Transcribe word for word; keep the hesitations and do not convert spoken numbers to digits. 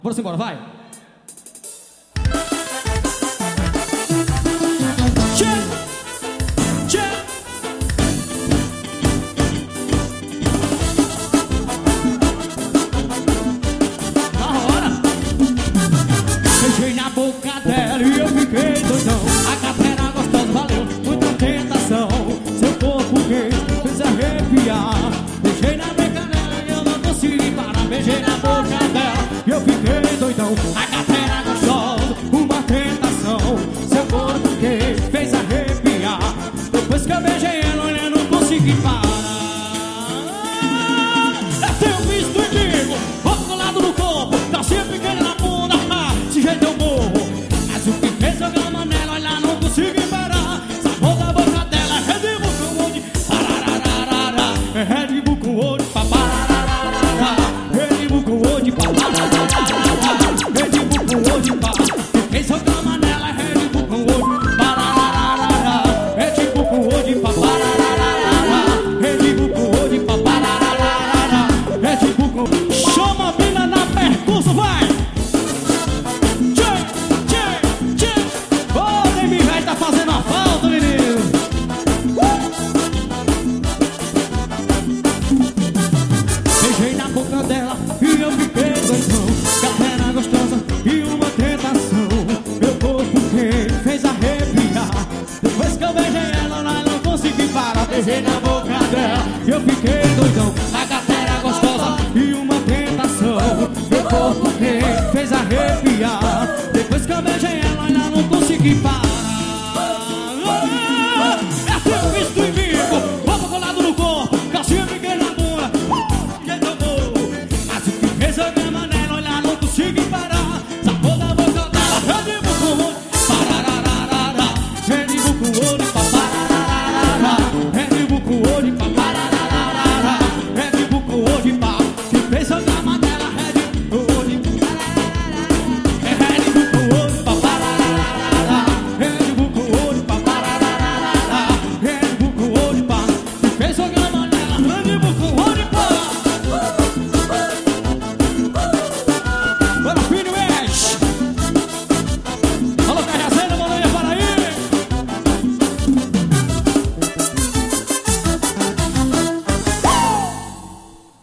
Bora embora, vai! Beijei na boca dela e eu fiquei doidão. A carteira gostosa valeu muita tentação. Seu corpo que fez arrepiar. Beijei na boca dela e eu não consegui parar. Beijei na boca dela e eu fiquei doidão. A carteira gostosa, uma tentação. Seu corpo que fez arrepiar. Depois que eu beijei ela, eu não consegui parar. Eu tenho visto o inimigo, outro do lado do corpo, tá sempre querendo na bunda. Desse jeito eu morro. Mas o que fez eu grama nela, olha, não consigo parar. Sabor da boca dela é Red Bull com olho pararararara. É Red Bull com olho pararararara. Red Bull com olho pararararara. Red Bull com olho pararararara. O que fez eu grama nela é Red Bull com olho pararararara. Red Bull com olho pararararara. Red Bull com olho pararararara. Red Bull com... Chama a mina na percurso, vai! Tá fazendo a falta, menino. Beijei na boca dela e eu fiquei doidão. Carteira gostosa e uma tentação. Meu corpo que fez arrepiar. Depois que eu beijei ela, eu não consegui parar. Beijei na boca dela e eu fiquei doidão. A carteira gostosa e uma tentação. Meu corpo que fez arrepiar. Depois que eu beijei ela, eu não consegui parar.